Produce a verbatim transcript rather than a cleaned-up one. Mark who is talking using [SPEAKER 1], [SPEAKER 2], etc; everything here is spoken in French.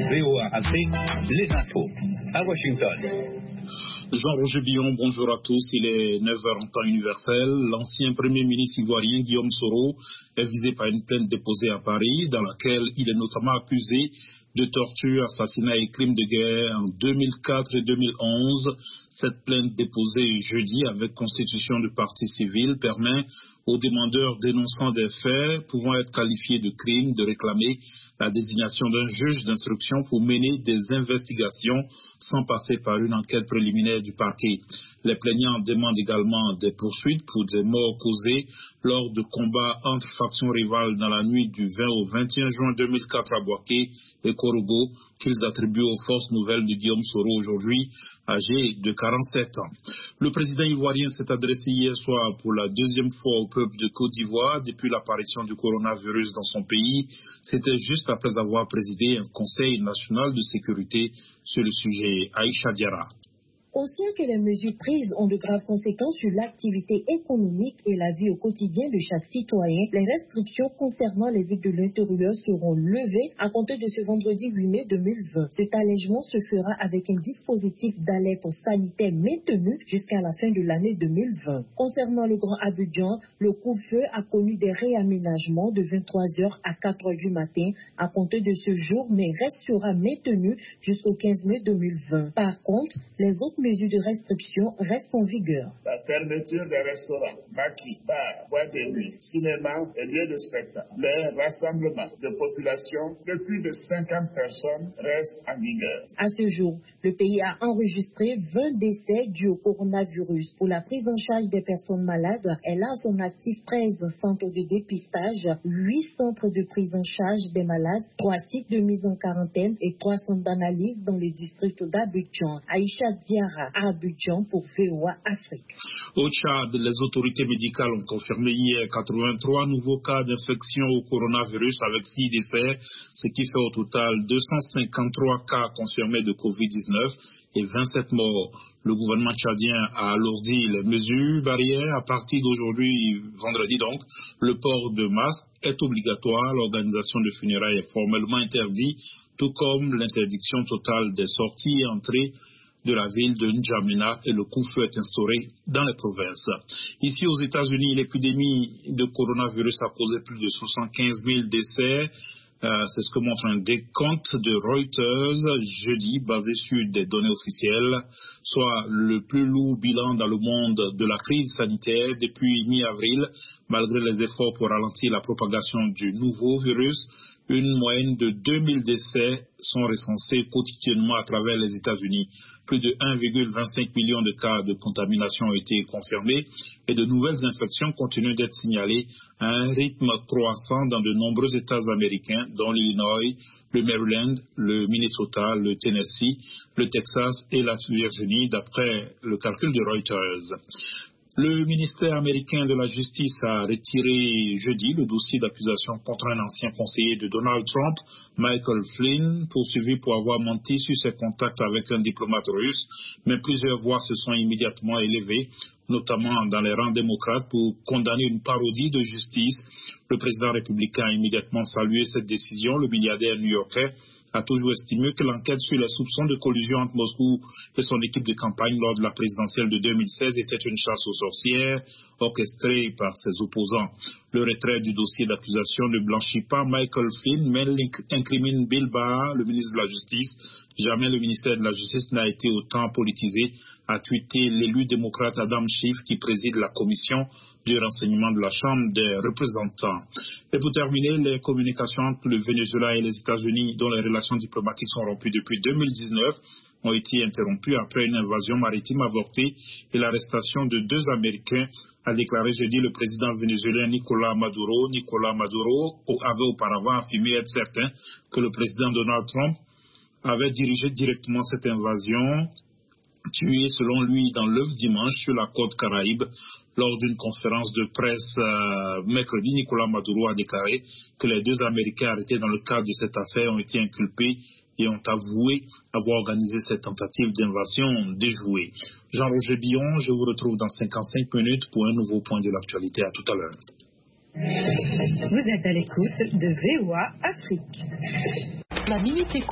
[SPEAKER 1] V O A Afrique, les infos à Washington.
[SPEAKER 2] Jean-Roger Billon, bonjour à tous. Il est neuf heures en temps universel. L'ancien Premier ministre ivoirien Guillaume Soro est visé par une plainte déposée à Paris dans laquelle il est notamment accusé de torture, assassinat et crimes de guerre en deux mille quatre et deux mille onze. Cette plainte déposée jeudi avec constitution de partie civile permet aux demandeurs dénonçant des faits pouvant être qualifiés de crimes de réclamer la désignation d'un juge d'instruction pour mener des investigations sans passer par une enquête préliminaire du parquet. Les plaignants demandent également des poursuites pour des morts causées lors de combats entre factions rivales dans la nuit du vingt au vingt et un juin deux mille quatre à Boaké et Korogo, qu'ils attribuent aux forces nouvelles de Guillaume Soro, aujourd'hui âgé de quarante-sept ans. Le président ivoirien s'est adressé hier soir pour la deuxième fois au peuple de Côte d'Ivoire depuis l'apparition du coronavirus dans son pays. C'était juste après avoir présidé un conseil national de sécurité sur le sujet. Aïcha Diarra.
[SPEAKER 3] Conscient que les mesures prises ont de graves conséquences sur l'activité économique et la vie au quotidien de chaque citoyen, les restrictions concernant les villes de l'intérieur seront levées à compter de ce vendredi huit mai deux mille vingt. Cet allègement se fera avec un dispositif d'alerte sanitaire maintenu jusqu'à la fin de l'année deux mille vingt. Concernant le Grand Abidjan, le couvre-feu a connu des réaménagements de vingt-trois heures à quatre heures du matin à compter de ce jour, mais restera maintenu jusqu'au quinze mai deux mille vingt. Par contre, les autres mesures de restriction restent en vigueur.
[SPEAKER 4] La fermeture des restaurants, maquis, bars, boîtes de nuit, cinéma et lieux de spectacle. Les rassemblements de population de plus de cinquante personnes restent en vigueur.
[SPEAKER 3] À ce jour, le pays a enregistré vingt décès dus au coronavirus. Pour la prise en charge des personnes malades, elle a à son actif treize centres de dépistage, huit centres de prise en charge des malades, trois sites de mise en quarantaine et trois centres d'analyse dans les districts d'Abidjan. Aïcha Diarra à Abidjan pour V O A Afrique.
[SPEAKER 2] Au Tchad, les autorités médicales ont confirmé hier quatre-vingt-trois nouveaux cas d'infection au coronavirus avec six décès, ce qui fait au total deux cent cinquante-trois cas confirmés de covid dix-neuf et vingt-sept morts. Le gouvernement tchadien a alourdi les mesures barrières. À partir d'aujourd'hui, vendredi donc, le port de masque est obligatoire. L'organisation de funérailles est formellement interdite, tout comme l'interdiction totale des sorties et entrées de la ville de N'Djamena, et le couvre-feu est instauré dans les provinces. Ici aux États-Unis, l'épidémie de coronavirus a causé plus de soixante-quinze mille décès. Euh, c'est ce que montre un décompte de Reuters jeudi basé sur des données officielles, soit le plus lourd bilan dans le monde de la crise sanitaire depuis mi-avril. Malgré les efforts pour ralentir la propagation du nouveau virus, une moyenne de deux mille décès sont recensés quotidiennement à travers les États-Unis. Plus de un virgule vingt-cinq million de cas de contamination ont été confirmés et de nouvelles infections continuent d'être signalées à un rythme croissant dans de nombreux États américains, dont l'Illinois, le Maryland, le Minnesota, le Tennessee, le Texas et la Virginie, d'après le calcul de Reuters. Le ministère américain de la Justice a retiré jeudi le dossier d'accusation contre un ancien conseiller de Donald Trump, Michael Flynn, poursuivi pour avoir menti sur ses contacts avec un diplomate russe, mais plusieurs voix se sont immédiatement élevées, notamment dans les rangs démocrates, pour condamner une parodie de justice. Le président républicain a immédiatement salué cette décision. Le milliardaire new-yorkais a toujours estimé que l'enquête sur les soupçons de collusion entre Moscou et son équipe de campagne lors de la présidentielle de deux mille seize était une chasse aux sorcières orchestrée par ses opposants. Le retrait du dossier d'accusation ne blanchit pas Michael Flynn, mais incrimine Bill Barr, le ministre de la Justice. Jamais le ministère de la Justice n'a été autant politisé, a tweeté l'élu démocrate Adam Schiff qui préside la commission du renseignement de la Chambre des représentants. Et pour terminer, les communications entre le Venezuela et les États-Unis, dont les relations diplomatiques sont rompues depuis deux mille dix-neuf, ont été interrompues après une invasion maritime avortée et l'arrestation de deux Américains, a déclaré jeudi le président vénézuélien Nicolás Maduro. Nicolás Maduro avait auparavant affirmé être certain que le président Donald Trump avait dirigé directement cette invasion, tué selon lui dans l'œuf dimanche sur la côte Caraïbe. Lors d'une conférence de presse euh, mercredi, Nicolás Maduro a déclaré que les deux Américains arrêtés dans le cadre de cette affaire ont été inculpés et ont avoué avoir organisé cette tentative d'invasion déjouée. Jean-Roger Billon, je vous retrouve dans cinquante-cinq minutes pour un nouveau point de l'actualité. À tout à l'heure.
[SPEAKER 3] Vous êtes à l'écoute de V O A Afrique.
[SPEAKER 5] La Minute Éco